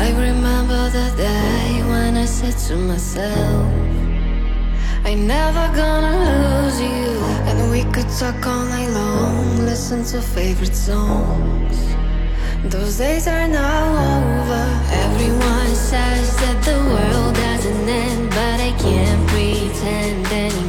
I remember the day when I said to myself, I never gonna lose you. And we could talk all night long, listen to favorite songs. Those days are now over. Everyone says that the world doesn't end, but I can't pretend anymore.